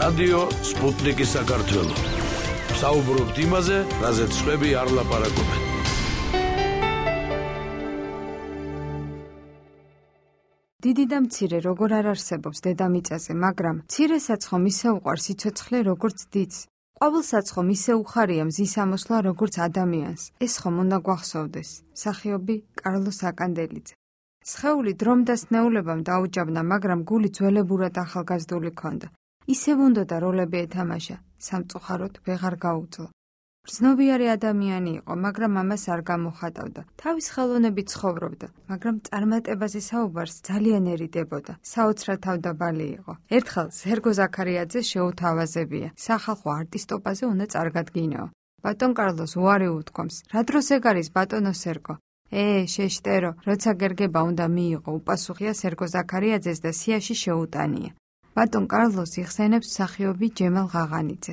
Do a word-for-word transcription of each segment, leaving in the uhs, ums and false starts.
რადიო სპუტნიკი საქართველო. საუბრობთ იმაზე, რაზეც სხვები არ ლაპარაკობენ. დიდი და მცირე როგორ არ არსებობს დედამიწაზე, მაგრამ მცირესაც ხომ ისე უყვარს სიცოცხლე როგორც დიდს. ყვავილსაც ხომ ისე უხარია მზის ამოსვლა როგორც ადამიანს. ეს ხომ უნდა გვახსოვდეს. მსახიობი კარლოს აკანდელიძე. სხეული დრომ და სნეულებამ დაუჯაბნა, მაგრამ გული ძველებურად ახალგაზრდული ჰქონდა. ისევ უნდოდა როლები ეთამაშა, სამწუხაროდ ვეღარ გაუძლო. ბრძნობიარე ადამიანი იყო, მაგრამ ამას არ გამოხატავდა. თავის ხელოვნებით ცხოვრობდა, მაგრამ წარმატებაზე საუბარს ძალიან ერიდებოდა. საოცრად თავდაბალი იყო. ერთხელ სერგო ზაქარიაძე შეუთავაზებია. სახალხო არტისტობაზე უნდა წარგადგინეო. ბატონ კარლოს უარი უთქვამს. რა დროს ეგ არის ბატონო სერგო? ე, შეშტერო, როცა გერგება უნდა მიიღო, უპასუხია სერგო ზაქარიაძეს და სიაში შეუტანია. ბატონ კარლოს იხსენებს მსახიობი ჯემალ ღაღანიძე.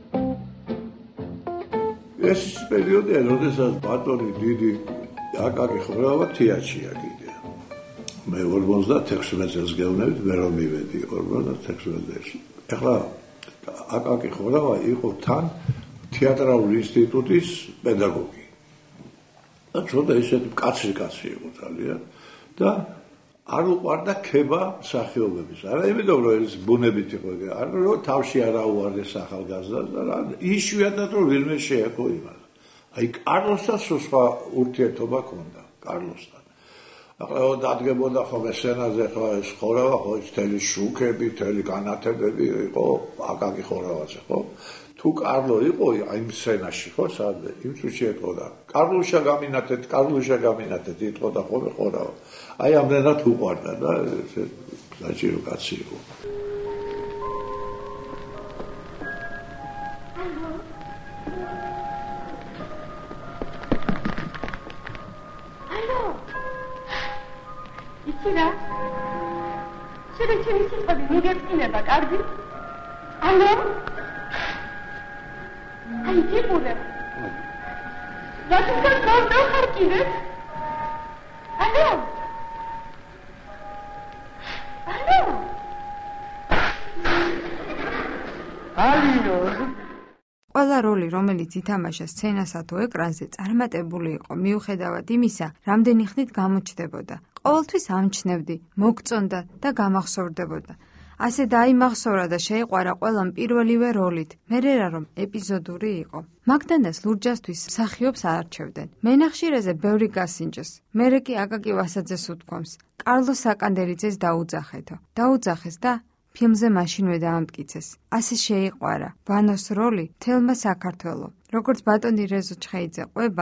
ეს ის პერიოდია, როდესაც ბატონი დიდი აკაკი ხრავა თეატრია კიდე. მე ორმოცდათექვსმეტ წელს გეუბნებით, მე რომ მივედი ორმოცდათექვსმეტ წელს. ეხლა აკაკი ხრავა იყო თან თეატრალური ინსტიტუტის პედაგოგი. და ცოტა ისეთი კაცრი კაცი იყო ძალიან და არ უყვარდა ქება მსახიობების. არა იმიტომ რომ ეს ბუნებით იყო, არა რომ თავში არ აუარდეს ახალგაზრდას და რა იშვიათად რომ ვინმე შეექო იმას. აი კარლოსთან სხვა ურთიერთობა ჰქონდა კარლოსთან. ახლა დადგებოდა ხოლმე სცენაზე ხო ეს ხორავა, ხო ეს თელი შუქები, თელი განათებები იყო აკაკი ხორავაძე, ხო? თუ კარლო იყო აი სცენაში, ხო, სადმე იმ წუთში ეთქოდა კარლუშა გამინათეთ, კარლუშა გამინათეთ, ეთქოდა ხოლმე ხორავა. აი ამდენად უყვარდა და საჭირო კაცი იყო. ალო. იცი რა? შენ ჩემი სიტყვები მიგეწინება, კარგი? ალო? აი ჯიბურე. რატომ გავდახარ კიდე? ალო? ალო? ალო? ყველა როლი, რომელიც ითამაშა სცენასა თუ ეკრანზე, წარმატებული იყო მიუხედავად იმისა, რამდენი ხნით გამოჩნდებოდა. ყოველთვის ამჩნევდი, მოგწონდა და გამახსოვრდებოდა. ასე დაიმახსოვრა და შეიყვარა ყველამ პირველივე როლით, მერერა რომ ეპიზოდური იყო. მაგდანას ლურჯასთვის მსახიობს აარჩევდნენ. მენახშირეზე ბევრი გასინჯეს. მერე კი აკაკი ვასაძეს უთქვამს, კარლოს აკანდელიძეს დაუძახეთო. დაუძახეს და ფილმზე მაშინვე დაამტკიცეს. ასე შეიყვარა ვანოს როლი თელმა საქართველო. როგორც ბატონი რეზო ჩხეიძე ყვება,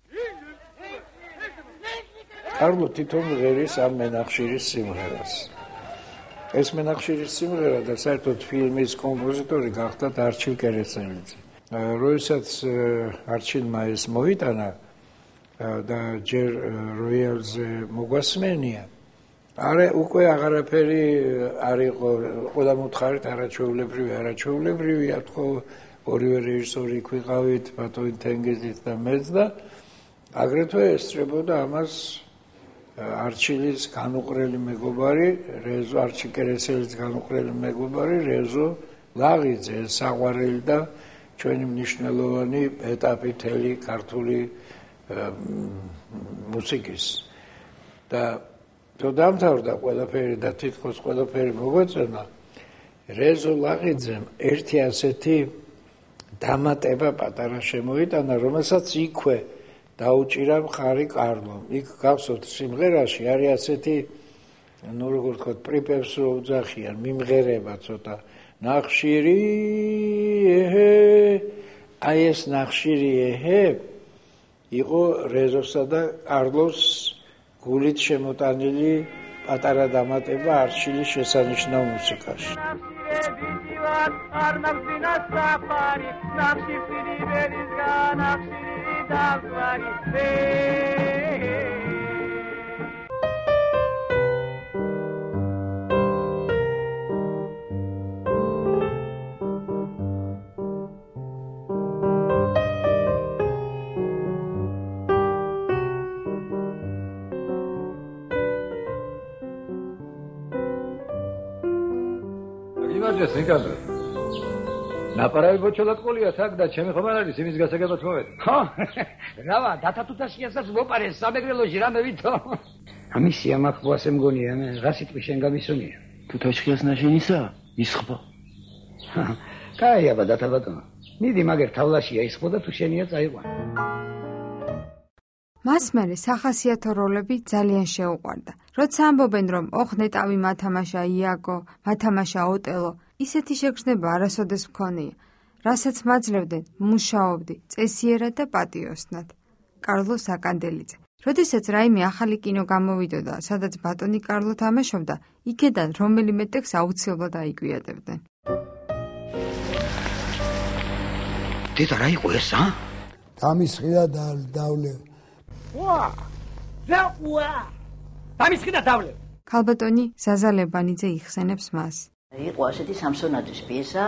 კარლო თვითონ ღერის ამ მენახშირის სიმღერას. ეს მენახშირის სიმღერა და საერთოდ ფილმის კომპოზიტორი გახდა არჩილ კერესელიძე. როდესაც არჩილმა ეს მოიტანა და ჯერ როიალზე მოგვასმენია, არა უკვე აღარაფერი არ იყო, ყველა მოთხარით არაჩვეულებრივი, არაჩვეულებრივია, თქო ორივე რეჟისორი ქვიყავით, ბატონი თენგიზით და მეც და აგრეთვე ესწრებოდა ამას არჩილის განუყრელი მეგობარი, რეზო არჩი კერესელის განუყრელი მეგობარი, რეზო ლაღიძე, საყვარელი და ჩვენი მნიშვნელოვანი ეტაპი თელი ქართული მუსიკის. და თუ დამთავრდა ყველაფერი და თითქოს ყველაფერი მოგვეწონა, რეზო ლაღიძემ ერთი ასეთი დამატება პატარა შემოიტანა, რომელსაც იქვე დაუჭირა მხარი კარლომ. იქ გახსოვთ სიმღერაში არის ასეთი, ну როგორ თქვა, პრიპევს რო უძახიან, მიმღერება ცოტა. ნახშირი ეჰე, აი ეს ნახშირი ეჰე იყო რეზოსა და კარლოს გულით შემოტანილი პატარა დამატება არჩილის შესანიშნავ მუსიკაში. არ ნახსინა საფარი, ნახში პირიბერისგან, ნახში დაგვარი. Imagine, think of it. ნაპარავი ბოჩოლატყოლია თაკ და ჩემი ხომ არ არის იმის გასაგებად მოვედი. ხო? რავა, დათათუთაშიასაც მოპარეს სამეგრელოში რამე ვითო. ამისია მახბოასე მგონია, მე რა სიტყვი შენ გამისუნია. თუთაშხიას ნაშენისა? ისხბო. კაი აბა დათაბატონო. მიდი მაგერ თავლაშია ისხბო და თუ შენია წაიყვან. მას მერე სახასიათო როლები ძალიან შეუყვარდა. როცა ამბობენ, რომ ოხ ნეტავი მათამაშა იაკო, მათამაშა ოტელო, ისეთი შეგრძნება არასოდეს მქონია, რასაც მაძლევდნენ მუშაობდი, წესიერად და პატიოსნად. კარლო საკანდელიძე. როდესაც რაიმე ახალი კინო გამოვიდოდა, სადაც ბატონი კარლო თამაშობდა, იქედან რომელიმე ტექსტს აუცილებლად აიკვიადებდნენ. დედა რა იყო ეს, ა? დამისხია და დავლე. ვა! რა ვა! დამისხია დავლე. ქალბატონი ზაზა ლებანიძე იხსენებს მას. იყო ასეთი სამსონაძის პიესა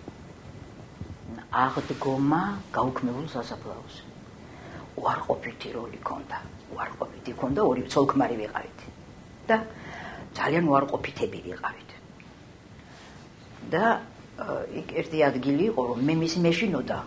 აღდგომა გაუქმებულ სასაფლაოზე. უარყოფითი როლი ქონდა. უარყოფითი ქონდა, ორი ცოლქმარი ვიყავით. და ძალიან უარყოფითები ვიყავით. და იქ ერთი ადგილი იყო, რომ მე მისი მეშინოდა.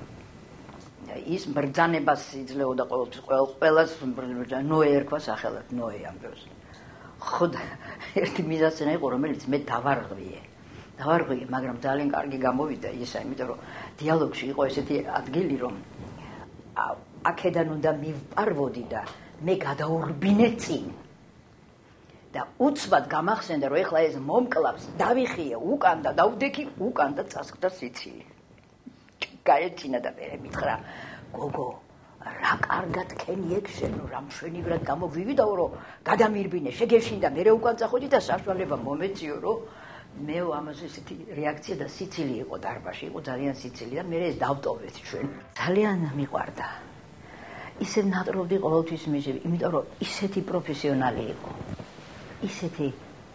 ის ბრძანებას იძლეოდა ყოველთვის ყველას ნოე ერქვა სახელად, ნოე ამ დროს. ხო და ერთი მიზანსცენა იყო, რომელიც მე დავარღვიე. დავარღვიე, მაგრამ ძალიან კარგი გამოვიდა ისა, იმიტომ რომ დიალოგში იყო ესეთი ადგილი, რომ აქედან უნდა მივპარვოდი და მე გადაურბინე წინ. და უცბად გამახსენდა, რომ ეხლა ეს მომკლავს, დავიხიე უკან და დავდექი უკან და წასკდა სიცილი. გაეჩინა და მე მითხრა, გოგო, რა კარგად ქენი ექშენო, რა მშვენივრად გამოვივიდაო, რომ გადამირბინე, შეგეშინდა, მე უკან წახოდი და საშუალება მომეციო, რომ მე ამაზე ესეთი რეაქცია და სიცილი იყო დარბაში, იყო ძალიან სიცილი და მე ეს დავტოვეთ ჩვენ. ძალიან მიყვარდა. ისევ ნატრობდი ყოველთვის მისები, იმიტომ რომ ისეთი პროფესიონალი იყო. ისეთი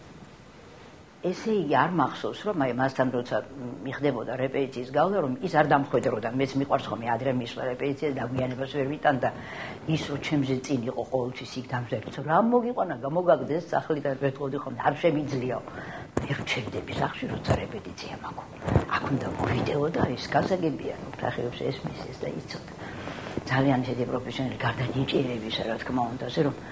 ესე იგი არ მახსოვს, რომ აი მასთან როცა მიხდებოდა რეპეტიციის გავლა, რომ ის არ დამხვედროდა, მეც მიყვარს ხოლმე ადრე მისვლა რეპეტიცია და გვიანებას ვერ ვიტანდა. ის რომ ჩემზე წინ იყო ყოველთვის იქ დამზერდო, რა მოგიყვანა, გამოგაგდეს სახლი და ვეთყოდი ხოლმე, არ შემიძლიაო. მე ვჩერდები სახში, როცა რეპეტიცია მაქვს. აქ უნდა მოვიდეო და ის გასაგებია, რომ ფრახეებს ესმის ეს და იცოდა. ძალიან ისეთი პროფესიონალი, გარდა ნიჭიერებისა, რა თქმა უნდა, ასე რომ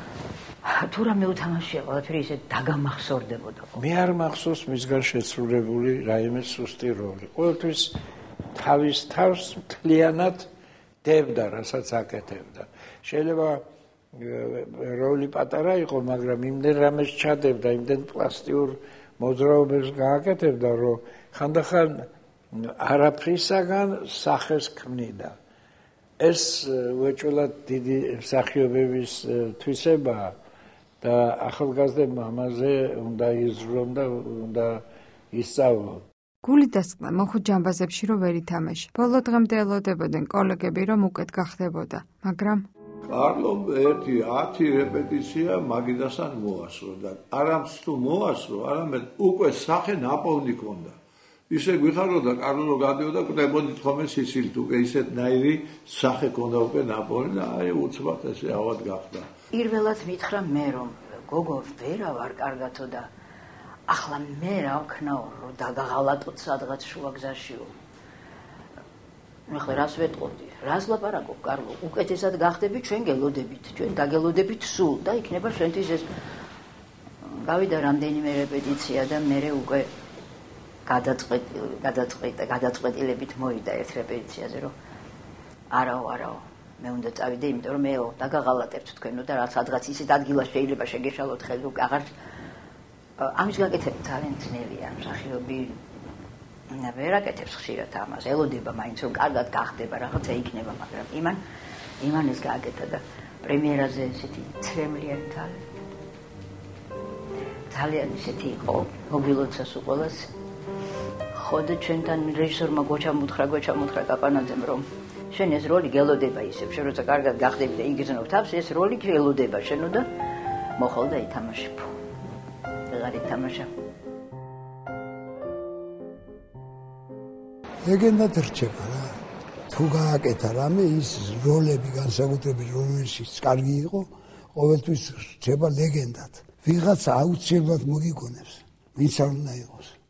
თუ რამე უთამაშია, ყველაფერი ისე დაგამახსოვრდებოდა. მე არ მახსოვს მისგან შეცვლილებული რაიმე სუსტი როლი. ყოველთვის თავის თავს მთლიანად დებდა, რასაც აკეთებდა. შეიძლება როლი პატარა იყო, მაგრამ იმდენ რამეს ჩადებდა, იმდენ პლასტიურ მოძრაობებს გააკეთებდა, რომ ხანდახან არაფრისაგან სახეს ქმნიდა. ეს უეჭველად დიდი მსახიობების თვისებაა. და ახალგაზრდებმა ამაზე უნდა იზრუნონ და უნდა ისწავლონ. გული დასწყდა მოხუთ ჯამბაზებში რომ ვერ ითამაშე. ბოლო დღემდე ელოდებოდნენ კოლეგები რომ უკეთ გახდებოდა, მაგრამ კარლომ ერთი ათი რეპეტიცია მაგიდასთან მოასრო და არამც თუ მოასრო, არამედ უკვე სახე ნაპოვნი ქონდა. ისე გვიხაროდა კარლო რომ გადიოდა, კვდებოდით ხოლმე სიცილით, უკვე ისეთნაირი სახე ქონდა უკვე ნაპოვნი და აი უცბად ესე ავად გახდა. პირველად მითხრა მე რომ გოგო ვერა ვარ კარგათო და ახლა მე რა ვქნაო რომ დაგაღალატოთ სადღაც შუაგზაშიო. ახლა რას ვეტყობდი? რას ლაპარაკობ კარლო? უკეთესად გახდები ჩვენ გელოდებით, ჩვენ დაგელოდებით სულ და იქნება შენთვის ეს. გავიდა რამდენიმე რეპეტიცია და მე უკვე გადაწყვეტილი გადაწყვეტა გადაწყვეტილებით მოვიდა ერთ რეპეტიციაზე რომ არაო არაო მე უნდა წავიდე, იმიტომ რომ მე დაგაღალატებთ თქვენო და რაც სადღაც ისეთ ადგილას შეიძლება შეგეშალოთ ხელი უკვე აღარ ამის გაკეთება ძალიან ძნელია მსახიობი ვერ აკეთებს ხშირად ამას ელოდება მაინც რომ კარგად გახდება რაღაცა იქნება მაგრამ იმან იმან ეს გააკეთა და პრემიერაზე ესეთი ცრემლიანი თალი ძალიან ისეთი იყო მოგვილოცას უყოლას ხო და ჩვენთან რეჟისორმა გოჩამუთხრა გოჩამუთხრა კაპანაძემ რომ შენ ეს როლი გელოდება ისევ, შენ როცა კარგად გახდები და იგრძნობ თავს, ეს როლი გელოდება შენო და მოხალ და ითამაშებ. ვეღარ ითამაშა. ლეგენდად რჩება რა. თუ გააკეთა რამე ის როლები განსაკუთრებით რომელშიც კარგი იყო, ყოველთვის რჩება ლეგენდად. ვიღაცა აუცილებლად მოგიგონებს, ვინც არ უნდა იყოს.